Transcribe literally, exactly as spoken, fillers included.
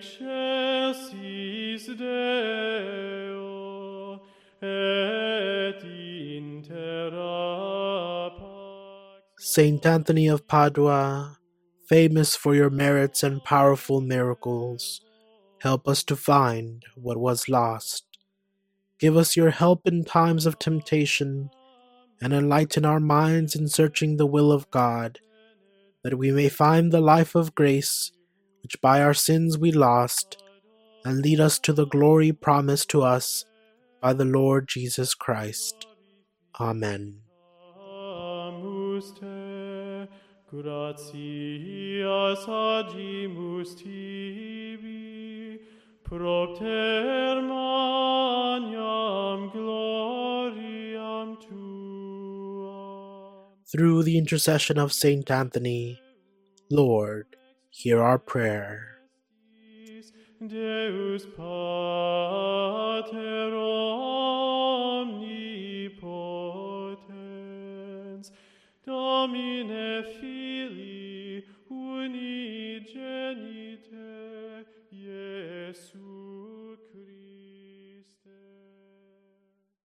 excelsis Deo, et intera pax. Saint Anthony of Padua, famous for your merits and powerful miracles, help us to find what was lost. Give us your help in times of temptation, and enlighten our minds in searching the will of God, that we may find the life of grace which by our sins we lost, and lead us to the glory promised to us by the Lord Jesus Christ. Amen. Amus te, gratias agimus tibi, propter magnam gloriam tuam. Through the intercession of Saint Anthony, Lord, hear our prayer. Deus Pater omnipotens, Domine Filii unigenii